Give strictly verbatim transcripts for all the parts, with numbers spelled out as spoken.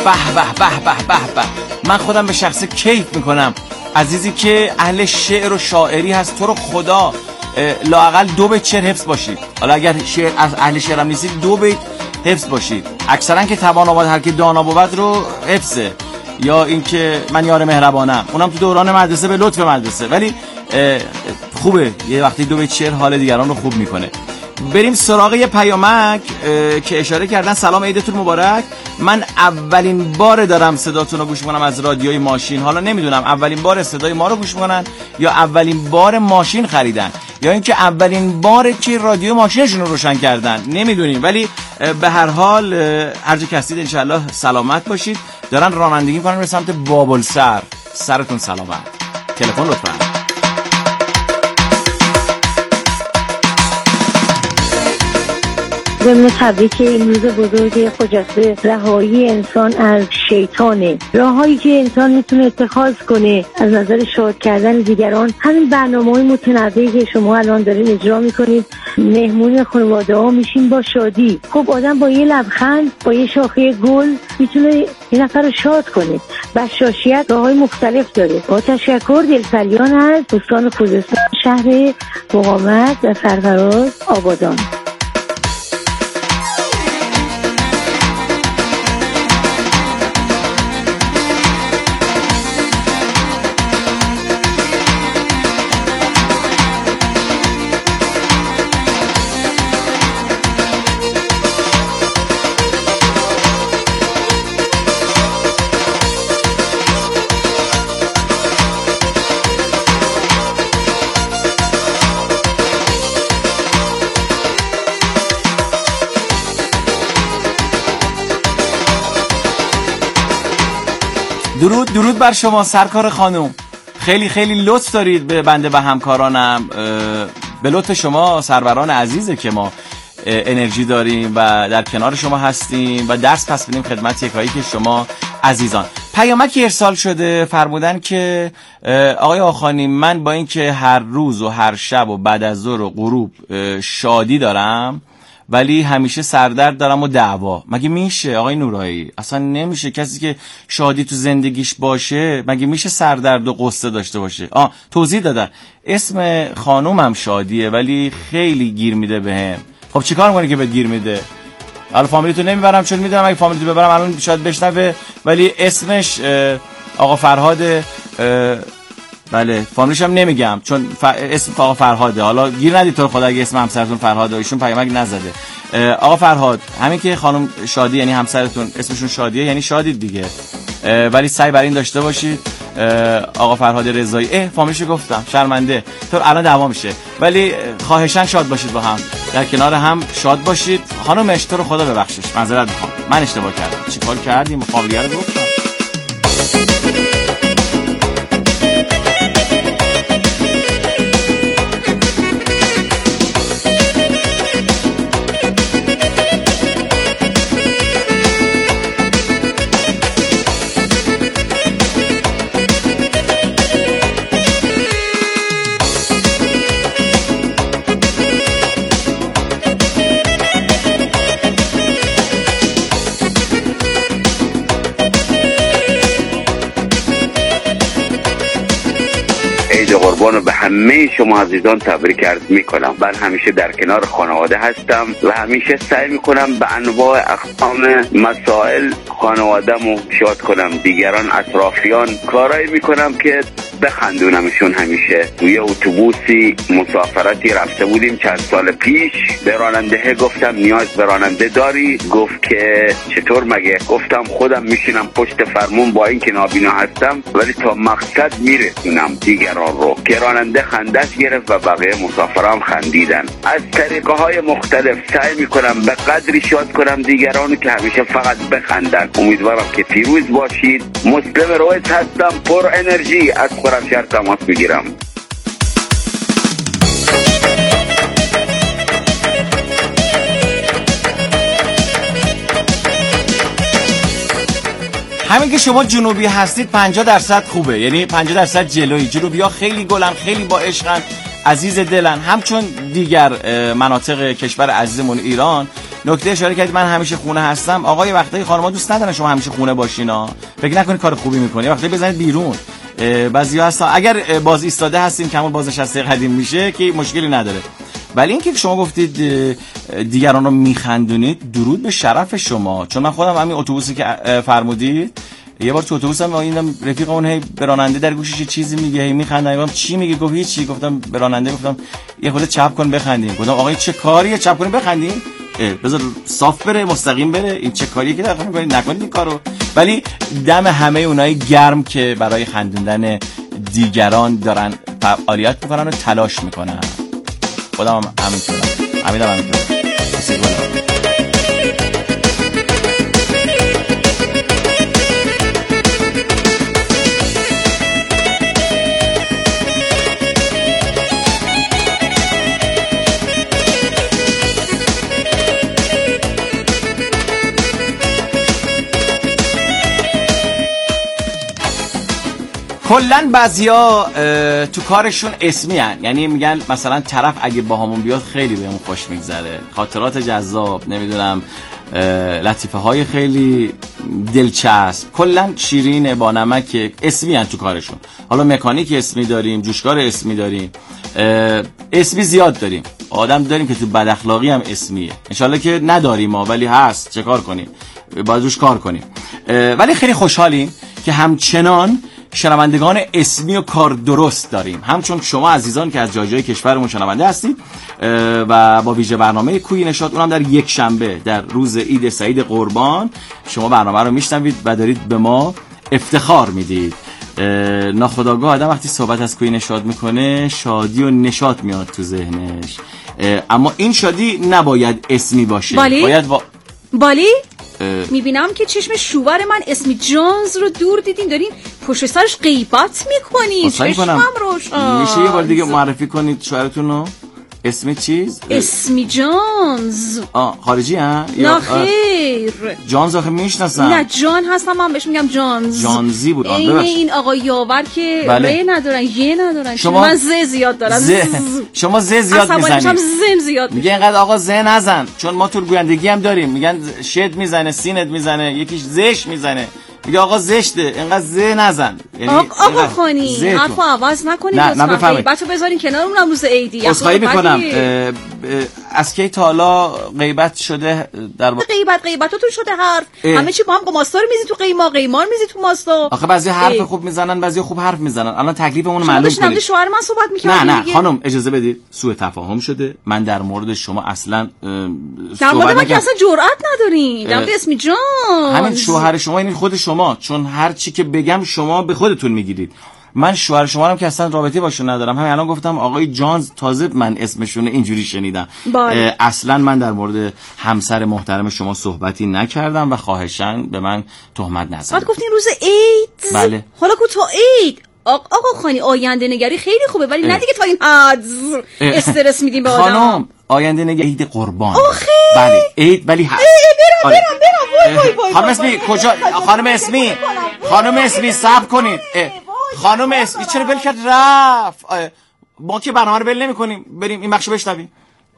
به به به به به به. من خودم به شخص کیف میکنم. عزیزی که اهل شعر و شاعری هست، تو رو خدا لااقل دو بیت شعر حفظ باشید. حالا اگر شعر از اهل شعر هم نیستید دو بیت حفظ باشید. اکثرا که توان آباد هر که دانا بود رو حفظه، یا اینکه من یار مهربانم، اونم تو دوران مدرسه به لطف مدرسه، ولی خوبه یه وقتی دو بیت شعر حال دیگران رو خوب میکنه. بریم سراغ یه پیامک که اشاره کردن. سلام، عیدتون مبارک. من اولین بار دارم صداتون رو گوش میکنم از رادیوی ماشین. حالا نمیدونم اولین بار صدای ما رو گوش میکنن یا اولین بار ماشین خریدن یا اینکه اولین باره که رادیو ماشینشون رو روشن کردن، نمیدونیم، ولی به هر حال هر جا که هستید انشالله سلامت باشید. دارن رانندگی میکنن به سمت بابلسر، سرتون سلامت. تلفن لطفا. ضمن تبریک این روز بزرگ خجسته رهایی انسان از شیطانه، راههایی که انسان میتونه اتخاذ کنه از نظر شاد کردن دیگران. همین برنامه‌های متنوعی که شما الان دارین اجرا میکنید، مهمون خانواده ها میشین با شادی. خب آدم با یه لبخند، با یه شاخه گل میتونه یه نفر رو شاد کنه. بشاشیت راههای مختلف داره. با تشکر، دلفریان از استان خوزستان، شهر مقاومت و سرفراز آبادان. درود درود بر شما سرکار خانم. خیلی خیلی لطف دارید به بنده و همکارانم. به لطف شما سروران عزیزه که ما انرژی داریم و در کنار شما هستیم و درس پس بدیم خدمت یکایی که شما عزیزان. پیامکی ارسال شده، فرمودن که آقای آخانی، من با این که هر روز و هر شب و بعد از ظهر و غروب شادی دارم ولی همیشه سردرد دارم و دعوا. مگه میشه آقای نورایی؟ اصلا نمیشه. کسی که شادی تو زندگیش باشه مگه میشه سردرد و قصه داشته باشه؟ آه توضیح دادن اسم خانومم شادیه ولی خیلی گیر میده بهم. خب چیکار میکنی که بهت گیر میده؟ حالا فامیلیتو نمیبرم چون میدونم اگه فامیلیتو ببرم الان شاید بشنوه، ولی اسمش آقا فرهاد. بله فامیلیش هم نمیگم چون ف... اسم آقا فرهاده. حالا گیر ندید تو خدا اگه اسم همسرتون فرهاده، ایشون پیامک نزده. آقا فرهاد، همین که خانم شادی یعنی همسرتون اسمشون شادیه یعنی شادید دیگه، ولی سعی بر این داشته باشید آقا فرهاد رضایی. اه فامیلیشو گفتم، شرمنده. تو الان دعوا میشه، ولی خواهشاً شاد باشید، با هم در کنار هم شاد باشید. خانم تو رو خدا ببخشش، معذرت میخوام، من اشتباه کردم. چیکار کردیم؟ فامیلیه رو گفتم. قربان به همه شما عزیزان تبریک عرض میکنم. من همیشه در کنار خانواده هستم و همیشه سعی میکنم به انواع اقسام مسائل خانواده‌مو شاد کنم. دیگران اطرافیان کارایی میکنم که بخندونمشون. همیشه توی اتوبوسی مسافرتی رفته بودیم چند سال پیش، به راننده گفتم نیاز به راننده داری؟ گفت که چطور مگه؟ گفتم خودم میشینم پشت فرمون با اینکه نابینا هستم ولی تا مقصد میرسونم دیگران رو. که راننده خندت گرفت و بقیه مسافرام خندیدن. از طریقه های مختلف سعی میکنم به قدری شاد کنم دیگران که همیشه فقط بخندن. امیدوارم که پیروز باشید. مسلم رویت هستم، پر انرژی، از خرمشهر تماس میگیرم. همین که شما جنوبی هستید پنجاه درصد خوبه، یعنی پنجاه درصد جلوی. جنوبی ها خیلی گلن، خیلی با عشقن، عزیز دلن، همچون دیگر مناطق کشور عزیزمون ایران. نکته اشاره کردید من همیشه خونه هستم. آقا یه وقتایی خانم‌ها دوست ندارن شما همیشه خونه باشین ها. فکر نکنید کار خوبی می‌کنی. وقتی بزنید بیرون. بعضیا هستن اگر باز ایستاده هستیم که همون بازنشسته قدیم میشه که مشکلی نداره. ولی اینکه شما گفتید دیگران رو میخندونید، درود به شرف شما. چون من خودم همین اتوبوسی که فرمودید یه بار تو اتوبوسم این رفیقمون هی به راننده در گوشش چیزی میگه، هی میخندن. گفتم چی میگه؟ گفت هیچی. گفتم به راننده گفتم یه خورده چپ کن بخندیم. گفتم آقا چه کاریه چپ کنیم بخندیم؟ بذار صاف بره مستقیم بره. این چه کاریه که دارید میکنید؟ نکنید این کارو. ولی دم همه اونایی گرم که برای خندوندن دیگران دارن فعالیت میکنن و تلاش میکنن. خودم هم همینطورم. امیدم همینطورم. کلن بعضیا تو کارشون اسمی هن. یعنی میگن مثلا طرف اگه با همون بیاد خیلی بهمون خوش میگذره، خاطرات جذاب، نمیدونم لطیفه های خیلی دلچسب، کلن شیرین با نمک، اسمی هن تو کارشون. حالا مکانیک اسمی داریم، جوشکار اسمی داریم، اسمی زیاد داریم، آدم داریم که تو بد اخلاقی هم اسمیه. انشالله که نداریم ما، ولی هست، چه کار کنیم؟ باید روش کار کنیم. ولی خیلی خوشحالیم که همچنان شنوندگان اسمی و کار درست داریم، همچون شما عزیزان که از جای جای کشورمون شنونده هستید و با ویژه برنامه کوی نشاط، اونم در یک شنبه در روز عید سعید قربان شما برنامه رو میشنوید و دارید به ما افتخار میدید. ناخودآگاه آدم وقتی صحبت از کوی نشاط میکنه شادی و نشاط میاد تو ذهنش، اما این شادی نباید اسمی باشه. بالی؟ باید با... بالی؟ میبینم که چشم شوور من اسمی جانز رو دور دیدین، دارین پشت سرش غیبت میکنین. چشمم روشن. میشه یه بار دیگه معرفی کنید شوهرتون رو؟ اسمی چیز؟ اسمی جانز. آه خارجی ها؟ نه خیر. جانز آخه میشناسم. نه جان هستم، من بهش میگم جانز. جانزی بود. این این آقا یاور که بله. ره ندارن، یه ندارن. شما من ز زیاد دارم. ز... شما ز زیاد میزنید. اصلا زم زیاد. میگه اینقدر آقا ز نزن، چون ما تو گویندگی هم داریم، میگن شد میزنه، سینت میزنه، یکیش زش میزنه. میگه آقا زشته، اینقدر ز نزن. یعنی آقا خانی حرفو عوض نکنید لطفا. غیبتو بذارین کنار، اونم روز عیدی. اسخای میکنم. از کی تا حالا غیبت شده در با... غیبت غیبتاتون شده حرف اه. همه چی با هم ماستا رو میزی تو قیما، قیما رو میزی تو ماستا. آخه بعضی حرف خوب میزنن، بعضی خوب حرف میزنن. الان تکلیفمون رو معلوم کنید. شوهر من صحبت میکنه. نه نه خانم اجازه بدید، سوء تفاهم شده. من در مورد شما اصلا در مورد من که اصلا جرئت ندارین. در مورد اسمی جان همین شوهر شما، این خود شما، چون هر چی که بگم شما به خودتون میگیرید. من شوهر شما هم که اصلا رابطه باشون ندارم. همین الان گفتم آقای جانز، تازه من اسمشون اینجوری شنیدم. اصلا من در مورد همسر محترم شما صحبتی نکردم و خواهشاً به من تهمت نزنید. بعد گفتین روز عید. بله. حالا کو تا عید آقا خانی آینده نگری خیلی خوبه، ولی نه دیگه تا این حد استرس میدیم به آدم. خانم آینده نگری عید قربان. آخه بله عید، ولی هست. برم برم برم وای وای. خانم اسمی کجا؟ خانم اسمی خانم اسمی صبر کنید. خانم اسمی چرا ول کرد رفت؟ ما که برنامه رو ول نمی‌کنیم، بریم این بخشو بشنویم.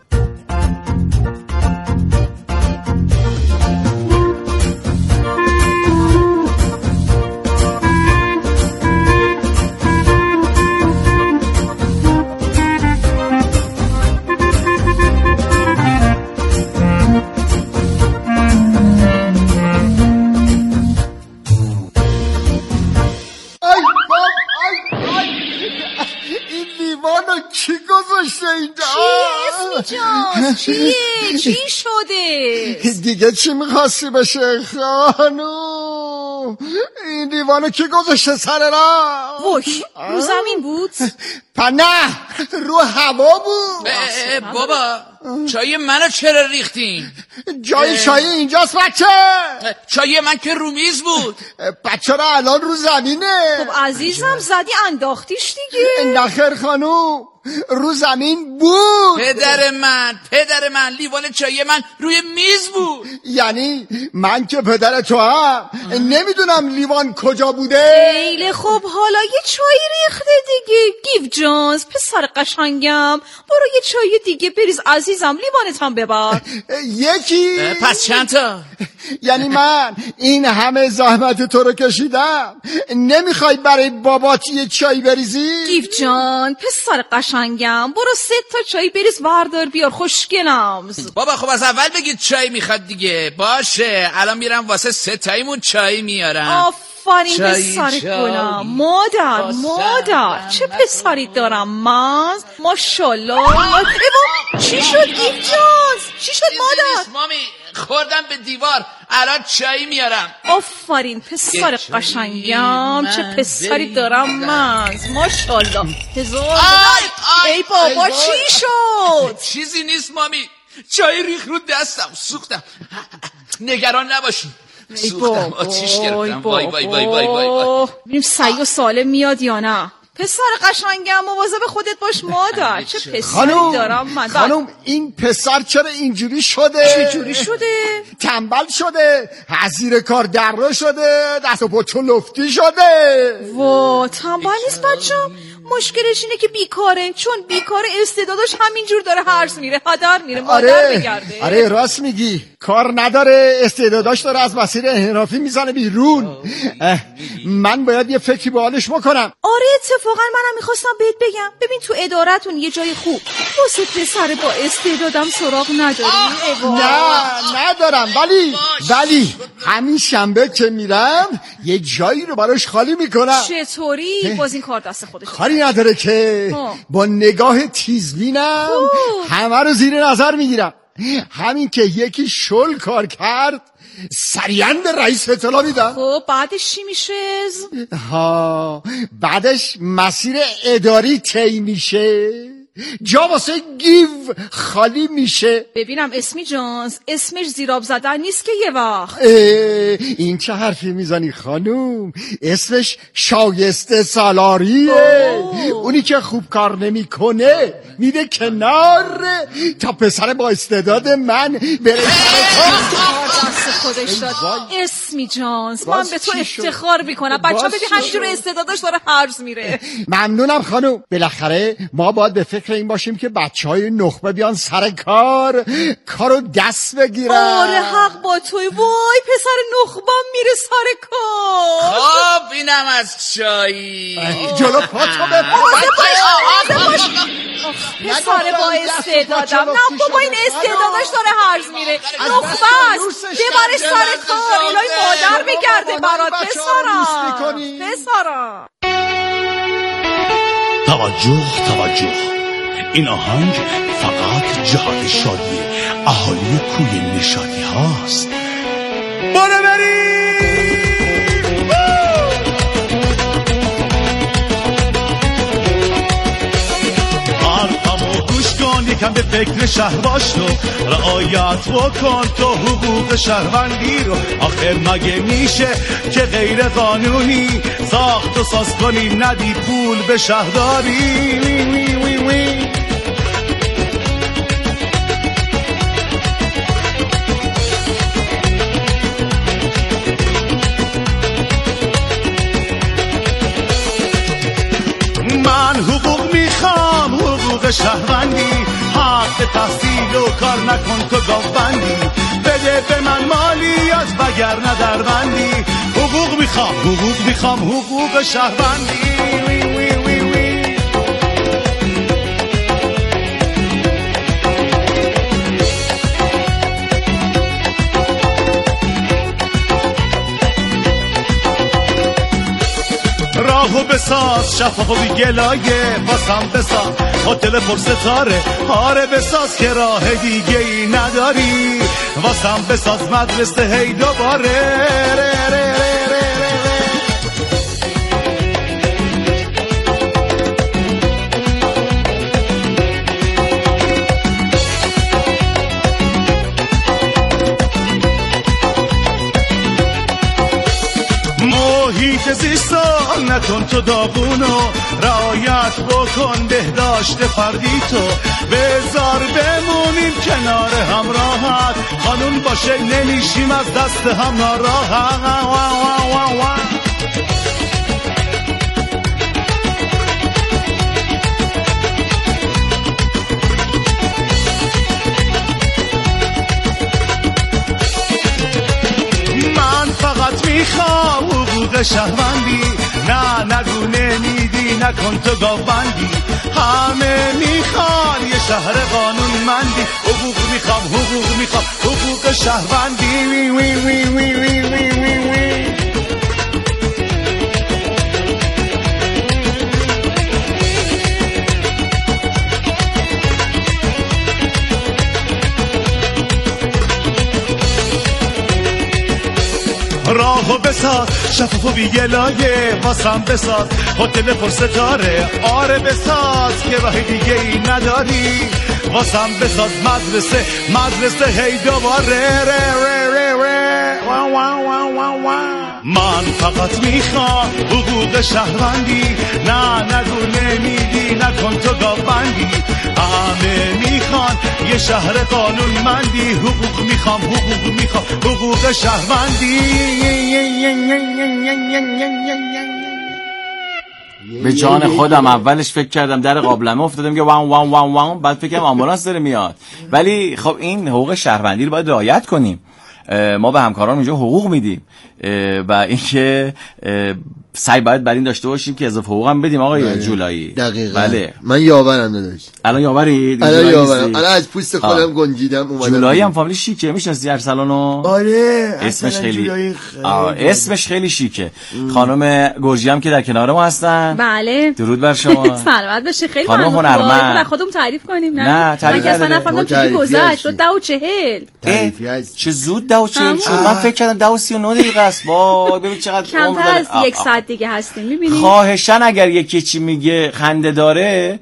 کی گذاشته اینجا؟ چی اسمی جان؟ چیه؟ چی شده؟ دیگه چی میخواستی بشه خانوم؟ این دیوانو کی گذاشته سر را؟ وش رو زمین بود؟ پنه رو هوا بود. بابا چای منو چرا ریختین؟ جای چای اینجاست بچه. چای من که رو میز بود. بچه را الان رو زمینه. خب عزیزم زدی انداختیش دیگه. نخیر خانوم رو زمین بود. پدر من پدر من لیوان چای من روی میز بود. یعنی من که پدر تو هم نمیدونم لیوان کجا بوده. خیلی خوب، حالا یه چای ریخته دیگه. گیف جونز پسر قشنگم، برو یه چای دیگه بریز عزیزم، لیوانت هم ببر. یکی؟ پس چند تا؟ یعنی من این همه زحمت تو رو کشیدم، نمیخوای برای بابات یه چای بریزی؟ گیف جان پسر قشنگم، برو سه تا چای بریز وردار بیار، خوشگلم. بابا خب از اول بگید چای میخواد دیگه. باشه الان میرم واسه سه تایمون چای میارم. آفرین پسر گلم. مادر مادر چه پسری دارم من، ماشاءالله. چی شد گیف جان؟ چی شد مادر؟ مامی خوردم به دیوار، الان چای میارم. آفرین پسر قشنگم، چه پسری دارم من، ماشاءالله. هزار ای بابا چی شد؟ چیزی نیست مامی، چای ریخ رو دستم، سوختم. نگران نباشی، سوختم، آتیش گرفتم. وای وای وای وای وای. ببینیم صحیح و سالم میاد یا نه. پسر قشنگم مواظب خودت باش مادر، چه پسری خانوم، دارم من. خانوم این پسر چرا اینجوری شده؟ چه جوری شده؟ تنبل شده، حزیر کار در شده، دست و پا لفتی شده. وا تنبل نیست بچم، مشکلش اینه که بیکاره، چون بیکاره استعدادش همینجور داره هرز میره، هدر میره، مادر آره بگرده. آره راست میگی، کار نداره، استعداداش داره از مسیر انحرافی میزنه بیرون. من باید یه فکری به حالش بکنم. آره اتفاقا منم میخواستم بهت بگم، ببین تو ادارتون یه جای خوب واسه پسر با استعدادم سراغ نداری؟ نه ندارم، ولی ولی همین شنبه که میرم یه جایی رو براش خالی میکنم. چطوری؟ باز این کار دست خودش کاری نداره که با نگاه تیزبینم همه رو زیر نظر میگیرم. همین که یکی شل کار کرد سریعا به رئیس اطلاع میدم. خب بعدش چی میشه؟ ها بعدش مسیر اداری طی میشه، جا واسه گیو خالی میشه. ببینم اسمی جانز اسمش زیراب زدن نیست که یه وقت. این چه حرفی میزنی خانوم؟ اسمش شایسته سالاریه. اونی که خوب کار نمیکنه میده کنار تا پسر با استعداد من بره دست خودش داد. اسمی جانز من به تو افتخار میکنم، بچه ها ببین همینجور استعدادش داره هرز میره. ممنونم خانوم. بالاخره ما باید به فکر این باشیم که بچه های نخبه بیان سر کار، کارو دست بگیرن. آره حق با توی. وای پسر نخبم میره سر کار. خب اینم از چایی. جلو پاتو بپاش. پسر با استعدادم. نه بابا این استعدادش داره هرز میره، نخبه است، ببرش سر کار. الهی مادر بگرده برات پسرم. پسرم توجه توجه، این آهنگ فقط جهت شادی اهالی کوی نشاطی هاست. برو بریم. یکم به فکر شهر باش تو، رعایت بکن تو حقوق شهروندی رو. آخر مگه میشه که غیر قانونی ساخت و ساز کنی ندی پول به شهرداری؟ وی وی وی وی. من حقوق میخوام، حقوق شهروندی، حق تحصیل و کار نکن تو گاوبندی، بده به من مالیات وگرنه دربندی. حقوق میخوام حقوق میخوام حقوق شهروندی. وی وی وی وی. راهو بساز شفاف و بی گلایه، باسم بساز هتل پر ستاره، آره بساز که راه دیگه ای نداری، واسم بساز مدرسه هی دوباره. ره ره ره ره ره. محیط محیط زیستو نکن تو داغونو، رعایت بکن بهداشت فردی تو، بذار بمونیم کنار هم راحت، قانون باشه نمیشیم از دست هم ناراحت. میخوام حقوق شهروندی، نه نگو نمیدی نکن تو گاوبندی، همه میخوان یه شهر قانونمندی، حقوق میخوام حقوق میخوام حقوق شهروندی. وی وی وی وی وی وی وی وی. راهو بساز شفاف و بیگلایه، واسم بساز هتل پر ستاره، آره بساز که راه دیگه ای نداری، واسم بساز مدرسه مدرسه هی دوباره ره ره ره ره. وان وان وان وان وان. من فقط میخوام حقوق شهروندی، نه نگو نمیدی نکن تو گاوبندی، همه میخوان یه شهر قانونمندی، حقوق میخوام حقوق میخوام حقوق شهروندی. به جان خودم اولش فکر کردم در قابلمه افتادم که وان وان وان وان، بعد فکر کردم آمبولانس داره میاد. ولی خب این حقوق شهروندی رو باید رعایت کنیم. ما به همکاران اینجا حقوق میدیم و اینکه سعی باید بر این داشته باشیم که اضافه حقوق هم بدیم آقای بله. جولایی. دقیقاً. بله. من یاورم داداش. الان یاوری؟ الان یاورم. الان از پوست خودم گنجیدم اومدم. جولایی هم فامیلی شیکه، میشناسی ارسلانو؟ آره. اسمش خیلی خیلی اسمش خیلی شیکه. خانم گرجی هم که در کنار ما هستن. بله. درود بر شما. سلامت باشه. خیلی خانم هنرمند. خودمون تعریف کنیم نه؟ نه تعریف اصلا نفهمیدم چه گذشت. دو و چهل. چه زود دو و چهل شد. من فکر کردم دو و سی و نه دقیقه است. وای ببین چقدر عمر داره. کمتر از یک ساعت دیگه هستیم. می‌بینید؟ خواهشاً اگر یکی چی میگه خنده داره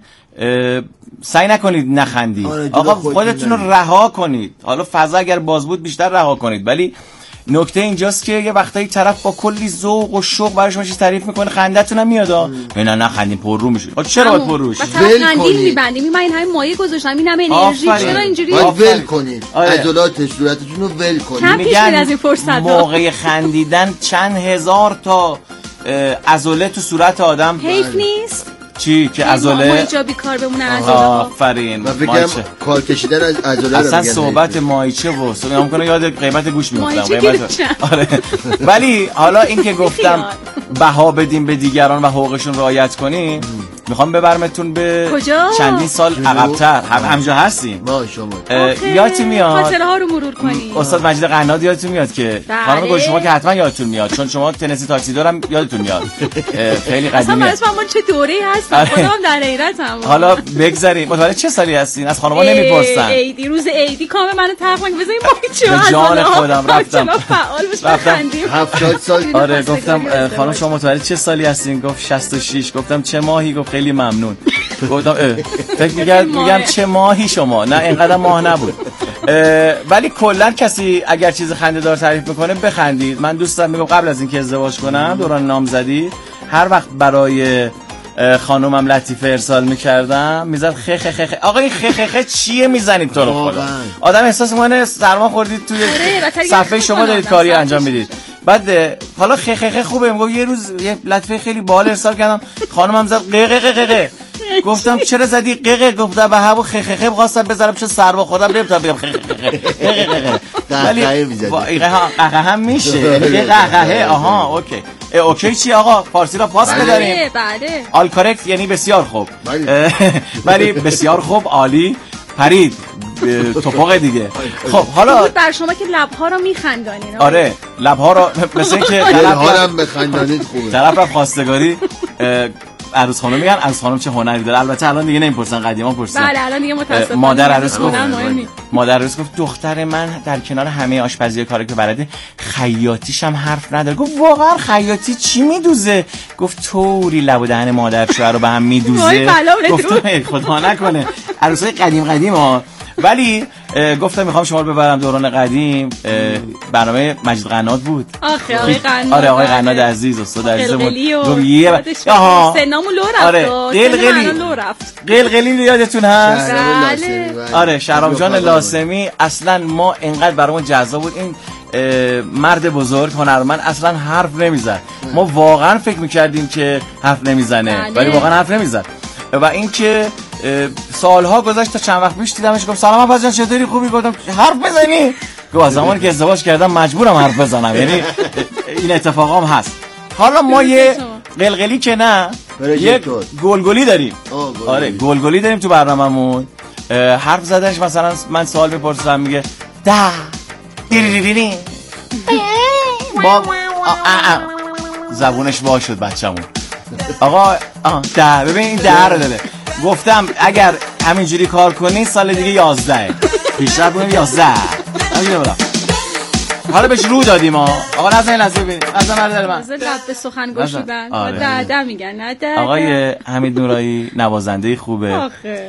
سعی نکنید نخندید. آقا خودتون رو رها کنید. حالا فضا اگر باز بود بیشتر رها کنید، ولی نکته اینجاست که یه وقتایی طرف با کلی ذوق و شوق برای شما چیز تعریف میکنه خنده‌تون هم میاد. نه نه خندیم پر رو میشه. چرا باید پر روش؟ ول کنید. میبندیم. من این همین مایه گذاشتم. این همه انرژی چرا اینجوری؟ باید ول کنید. عضلات صورتتون رو ول کنید. میگن از این فرصت موقع خندیدن چند هزار تا عضله تو صورت آدم حیف نیست. چی که عضله ما اینجا بیکار بمونن عضله. آفرین. من فکرم کار کشیدن از عضله رو اصلا صحبت مایچه و صحبت میکنه یاد قیمت گوش میافتم قیمت. آره ولی حالا این که گفتم بها بدیم به دیگران و حقوقشون رعایت کنیم، میخوام ببرمتون به کجا؟ چندین سال عقب‌تر. هم همجا هستیم. ما شما یادتون میاد خاطره ها رو مرور کنیم. استاد مجید قناد یادتون میاد که خانم گل شما که حتما یادتون میاد چون شما تنسی تاکسی دارم یادتون میاد. خیلی قدیمی. اصلا ما چه دوره‌ای هستم خودم در حیرتم. حالا بگذریم. متولد چه سالی هستین؟ از خانم‌ها نمیپرسن. عیدی روز عیدی کام منو تقریبا بزنین مایچه از جان خودم رفتم. رفتم هفتاد سال. آره گفتم خانم شما متولد چه سالی هستین؟ گفت شصت و شش. گفتم چه ماهی؟ گفت خیلی ممنون. گفتم فکر می‌کرد میگم چه ماهی شما؟ نه اینقدر ماه نبود. ولی کلا کسی اگر چیز خنده‌دار تعریف میکنه بخندید. من دوستم میگم قبل از اینکه ازدواج کنم دوران نامزدی هر وقت برای خانومم لطیفه ارسال میکردم میزد خه خه خه خه. آقا این خه خه خه چیه میزنید تو رو خدا؟ آدم احساس میکنه سرما خوردید توی صفحه شما دارید کاری انجام میدید. بعد حالا خه خه خه خوبه. میگم یه روز یه لطیفه خیلی باحال ارسال کردم خانومم زد قه قه قه قه. گفتم چرا زدی قه؟ گفتم به همون خه خه خه خواستم بذارم چه سرما خوردم نمیتونم بگم خه خه خه. ولی قه قه هم میشه. قه قه آها اوکی. اوکی چی آقا فارسی را پاس بداریم. بله آل کارکت یعنی بسیار خوب. ولی بسیار خوب عالی پرید توپق دیگه. خب حالا بر شما که لب‌ها رو میخندانین. آره لب‌ها رو مثل اینکه دل‌ها رو بخندانید خوبه. طرف رفت خواستگاری عروس خانم میگن عروس خانم چه هنری داره. البته الان دیگه نمیپرسن قدیما پرسن. بله الان دیگه متاسفانه مادر عروس گفت مادر عروس گفت دختر من در کنار همه آشپزی کاری که بلده خیاطیش هم حرف نداره. گفت واقعا خیاطی چی میدوزه؟ گفت طوری لب و دهن مادر شوهر رو به هم میدوزه. گفتم خدا نکنه. عروسای قدیم قدیم ها ولی گفتم میخوام شما رو ببرم دوران قدیم. برنامه مجید قنات بود. آخه آقای قنات، آره آقای قنات عزیز استاد عزیزمون رویه آها سنامو لو رفت. آره قلقلی لو رفت. قلقلی یادتون هست؟ بله. آره شهرام جان لاسمی اصلا ما اینقدر برامون جذاب بود. این مرد بزرگ هنرمند اصلا حرف نمیزد. ما واقعا فکر میکردیم که حرف نمیزنه ولی واقعا حرف نمیزد. و اینکه سالها گذشت تا چند وقت پیش دیدمش گفتم سلام عباس جان چطوری خوبی؟ گفتم حرف بزنی؟ گفت از زمانی که ازدواج کردم مجبورم حرف بزنم. یعنی این اتفاقام هست. حالا ما یه قلقلی که نه یه گلگلی داریم. آره گلگلی داریم تو برنامه‌مون. حرف زدنش مثلا من سوال میپرسم میگه ده دیریریری با زبونش وا شد بچه‌مون. آقا ده ببین این ده رو داره. گفتم اگر همینجوری کار کنی سال دیگه یازده پیشرفت کنیم یازده. همینه برا حالا بهش رو دادیم ها. آقا نزن لحظه ببین نزن مرد من نزن لب به سخن گوشیدن. ده ده میگن نه ده. آقای حمید نورایی نوازنده خوبه.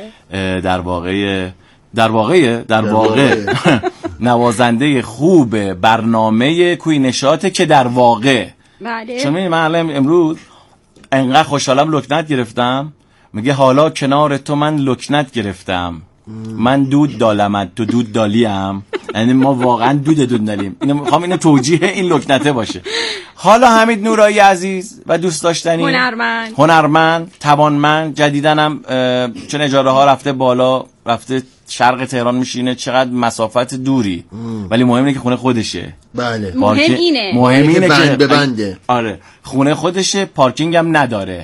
در واقع در واقع در واقع نوازنده خوب برنامه کوی نشاطه که در واقع بله. چون من الان امروز انقدر خوشحالم لکنت گرفتم. میگه حالا کنار تو من لکنت گرفتم. من دود دالمت تو دود دالیم. یعنی ما واقعا دود دود دالیم. اینو میخوام اینو توجیه این لکنته باشه. حالا حمید نورایی عزیز و دوست داشتنی هنرمند هنرمند توانمند جدیدنم چون اجاره ها رفته بالا رفته شرق تهران میشینه چقدر مسافت دوری ام. ولی مهم اینه که خونه خودشه. بله مهم اینه مهم اینه که ببنده. آره خونه خودشه پارکینگ هم نداره.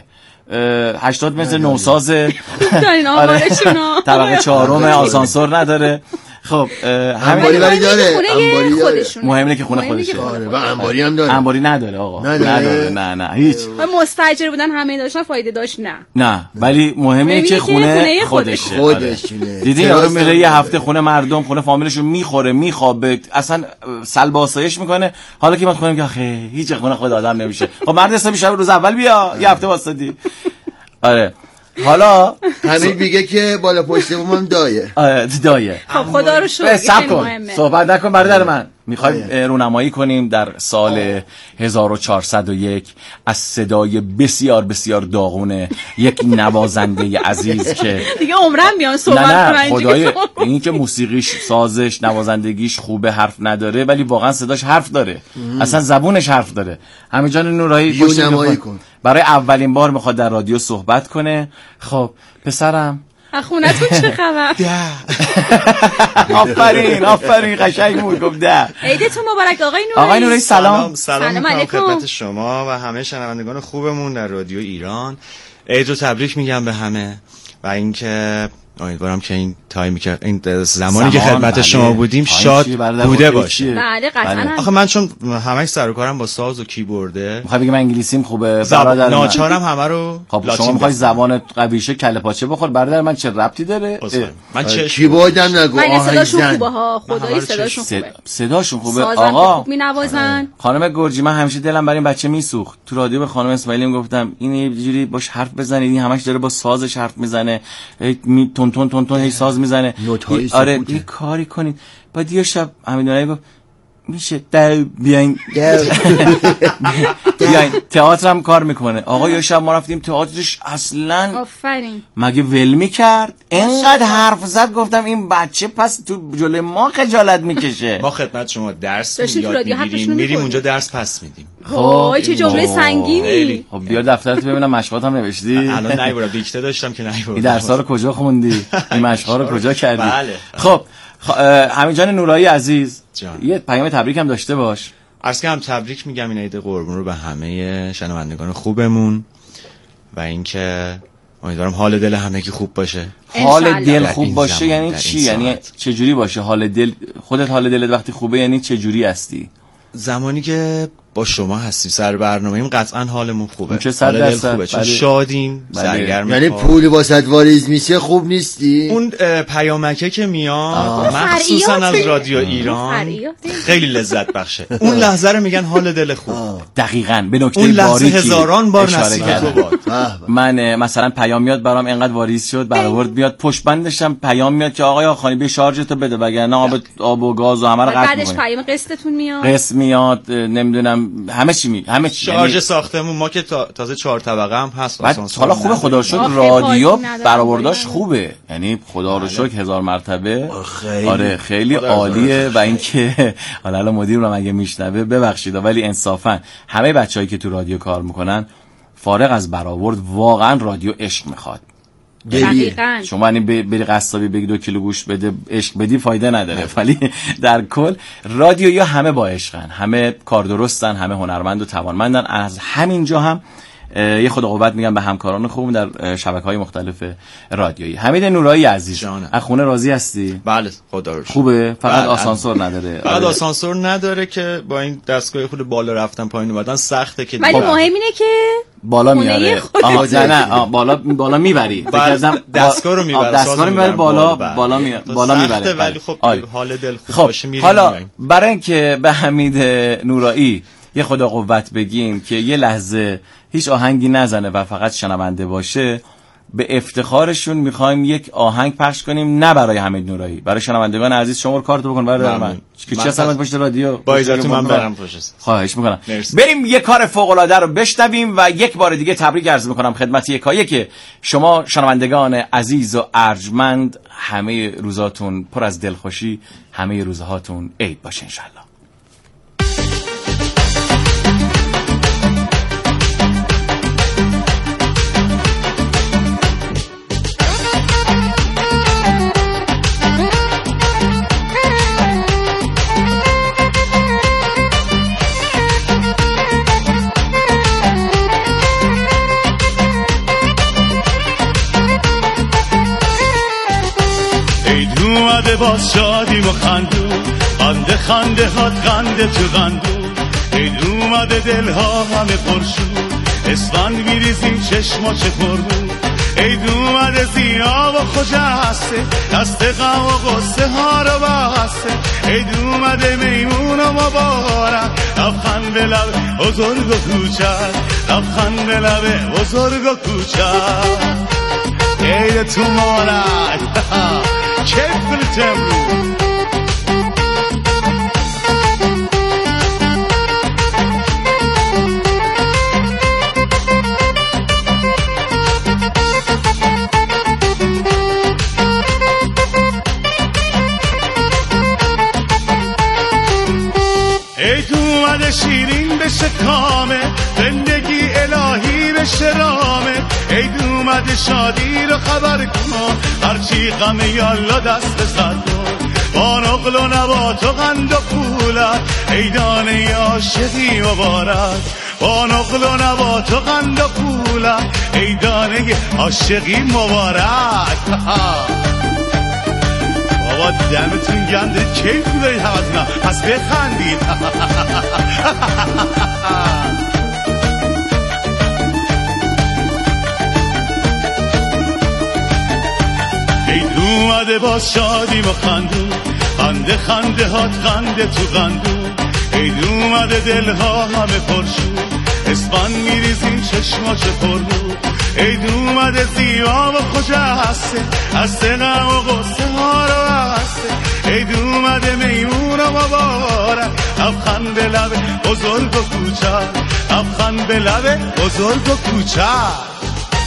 هشتاد متر نوسازه. دارین آمارشونو طبقه چهارم آسانسور نداره. خب انباری ولی داره. انباری داره. مهم اینه که خونه خودشه. آره و انباری هم داره. انباری نداره آقا. نداره. نه نه هیچ. و مستاجر بودن همه داشتن فایده داشت نه. نه ولی مهمه که خونه خودشه. خودشه. دیدین آقا میره یه هفته خونه مردم خونه فامیلشو میخوره میخوابه اصلا سلب آسایش میکنه. حالا که ما خونم که آخه هیچ خونه خود آدم نمیشه. خب مرد حسابی شب روز اول بیا یه هفته واسطی. آره حالا همین میگه که بالا پشتمون دایه. آره دایه. خب خدا رو شکر صبر کن صحبت نکن برادر من. میخوایم رونمایی کنیم در سال هزار و چهارصد و یک از صدای بسیار بسیار داغونه یک نوازنده عزیز که دیگه عمرم میان صحبت کنن. نه نه خدای این که موسیقیش سازش نوازندگیش خوبه حرف نداره ولی واقعا صداش حرف داره. اصلا زبونش حرف داره. حمید جان نورایی برای اولین بار میخواد در رادیو صحبت کنه. خب پسرم خونتون چه خبر؟ ده آفرین آفرین قشنگ بود گفت ده. عیدتون مبارک آقای نورایی. آقای نورایی سلام. سلام علیکم خدمت شما و همه شنوندگان خوبمون در رادیو ایران. عید رو تبریک میگم به همه و اینکه امیدوارم که این تایمی که این زمانی که خدمت شما بودیم شاد بوده باشه. بله قطعاً. آخه من چون همش سر و کارم با ساز و کیبورده میخوام بگم انگلیسیم خوبه برادر من ناچارم همه رو. خب شما میخوای زبان قوی شه کله پاچه بخور برادر من چه ربطی داره؟ من چه کیبوردم نگو آهنگ صداشون خوبه ها خدایی صداشون خوبه. صداشون خوبه آقا. خوب مینوازن. خانم گرجی من همیشه دلم برای این بچه میسوخت. تو رادیو به خانم اسماعیلی گفتم این یه جوری باش حرف بزنید این همش داره با سازش حرف میزنه تون تون تون تون ساز میزنه. آره یه کاری کنید. بعد یه شب حمیدونایی گفت میشه در بیاین بیاین تئاتر هم کار میکنه. آقا یه شب ما رفتیم تئاترش اصلا آفرین مگه ول میکرد اینقدر حرف زد گفتم این بچه پس تو جلوی ما خجالت میکشه. ما خدمت شما درس یاد میگیریم میریم اونجا درس پس میدیم. وای چه جمله سنگینی. خب بیا دفترت ببینم مشقات هم نوشتی. الان نمیبرم دیکته داشتم که نمیبرم. این درس‌ها رو کجا خوندی؟ این مشق‌ها رو کجا کردی؟ بله. خب حمید جان نورایی عزیز یه پیام تبریک هم داشته باش. عرض کنم تبریک میگم این عید قربون رو به همه شنوندگان خوبمون و اینکه امیدوارم حال دل همگی خوب باشه. حال دل خوب باشه یعنی چی؟ یعنی چه جوری باشه حال دل؟ خودت حال دلت وقتی خوبه یعنی چه جوری هستی؟ زمانی که با شما هستیم سر برنامه‌ایم، قطعا حالمون خوبه، چه صد درصد خوبه، چون شادیم، سرگرم. یعنی پول واسط واریز میشه خوب نیستی؟ اون پیامکه که میاد مخصوصا از رادیو ایران خیلی لذت بخشه. اون لحظه رو میگن حال دل خوب. دقیقاً به نکته اون لحظه باریکی هزاران بار نصیب تو باد. من مثلا پیام میاد برام اینقدر واریز شد، برآورد میاد پشت بندشم پیام میاد که آقای آخانی به شارژتو بده وگرنه آب آب و گاز و همه رو قطع بعدش پیام قسطتون میاد، قسط میاد، نمیدونم همه چی می همه چی. شارژ ساختمون ما که تازه چهار طبقه هم هست. حالا خوبه خدا رو شکر رادیو برآورداش خوبه، یعنی خدا رو شکر هزار مرتبه. آره خیلی عالیه. و اینکه حالا الان مدیرم اگه میشنوه ببخشید ولی انصافا همه بچه‌ای که تو رادیو کار میکنن فارغ از برآورد واقعا رادیو عشق میخواد. دقیقاً شما یعنی بری قصابی بگی دو کیلو گوشت بده عشق بدی فایده نداره، ولی در کل رادیو یا همه با عشقن، همه کار درستن، همه هنرمند و توانمندن. از همینجا هم یه خدا قوت میگم به همکاران خوبم در شبکه‌های مختلف رادیویی. حمید نورایی عزیز از خونه راضی هستی؟ بله خدا رو شکر. خوبه؟ فقط آسانسور نداره. فقط آسانسور نداره که با این دستگاه خود بالا رفتن پایین اومدن سخته که، ولی مهم اینه که بالا میاره. آها نه نه بالا بالا میبری. دستگاه رو میبره. دستگاه رو میبره بالا بالا میاره. بالا میبره. ولی خب حال دل خوب باشه میریم. حالا برای اینکه به حمید نورایی یه خدا قوت بگیم که یه لحظه هیچ آهنگی نزنه و فقط شنونده باشه، به افتخارشون میخوایم یک آهنگ پخش کنیم، نه برای حمید نورایی، برای شنوندگان عزیز. شما کارتو بکن برای من که چه سمت پشت رادیو با اجازه من برم پشت. خواهش میکنم. بریم یه کار فوق العاده رو بشنویم و یک بار دیگه تبریک عرض میکنم خدمت یکایی که شما شنوندگان عزیز و ارجمند، همه روزاتون پر از دلخوشی، همه روزهاتون عید باشه ان شاء الله. اومده باز شادیم و خندون، خنده خنده هات خنده تو غندون. عید اومده دلها همه پرشون، اسفند میریزیم چشما چه پرون. عید اومده زیاب و خجسته، دست غم و غصه ها رو بسته. عید اومده میمون و مبارک، لبخند به لب بزرگ و کوچک، لبخند به لب بزرگ و کوچک. عید تو مبارک کیف کنید امروز. عید اومده شیرین بشه کامه، زندگی الهی بشه رامه. عید اومده شادی رو خبر کن، هرچی غم یالا دست سر کن. با نقل و نبات و قند و پولت، عیدانه عاشقی مبارک. با نقل و نبات و قند و پولت، عیدانه عاشقی مبارک. بابا دمتون گنده کیف دارید همتون، پس بخندید. عید اومده باز شادیم و خندون، خنده خنده هات خنده تو غندون. عید اومده دلها همه پرشون، اسفند میریزیم چشما چه پرنور. عید اومده زیبا و خجسته، از غم و غصه ها رو بسته. عید اومده میمون و مبارک، لبخند به لب بزرگ و کوچک، لبخند به لب بزرگ و کوچک.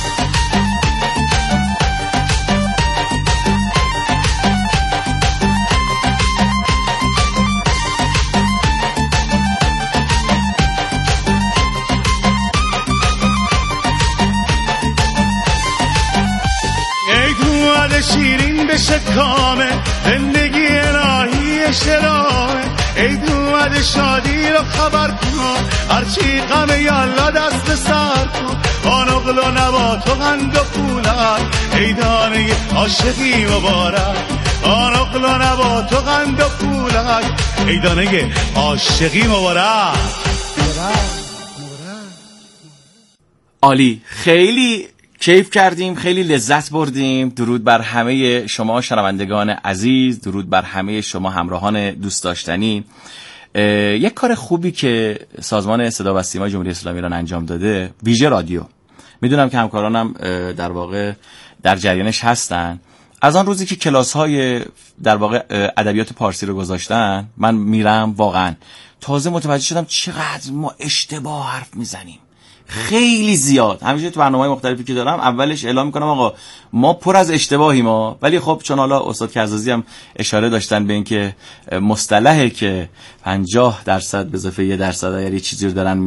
شیرین بشه کامه، زندگی الهی شرامه. عید اومده شادی رو خبر کن، هرچی غم یالا دست سر کن. با نقل و نبات و قند و پولت، عیدانه عاشقی مبارک. با نقل و نبات و قند و پولت، عیدانه عاشقی مبارک. عالی، خیلی کیف کردیم، خیلی لذت بردیم. درود بر همه شما شنوندگان عزیز، درود بر همه شما همراهان دوست داشتنی. یک کار خوبی که سازمان صدا و سیما جمهوری اسلامی ایران انجام داده، ویژه رادیو، میدونم که همکارانم در واقع در جریانش هستن. از آن روزی که کلاس‌های در واقع ادبیات پارسی رو گذاشتن، من میرم واقعا تازه متوجه شدم چقدر ما اشتباه حرف میزنیم، خیلی زیاد. همیشه تو برنامه‌های مختلفی که دارم اولش اعلام میکنم آقا ما پر از اشتباهیم ما، ولی خب چون حالا استاد کرزازی هم اشاره داشتن به این که مصطلحه که پنجاه درصد به اضافه یک درصد اگر یه چیزی رو دارن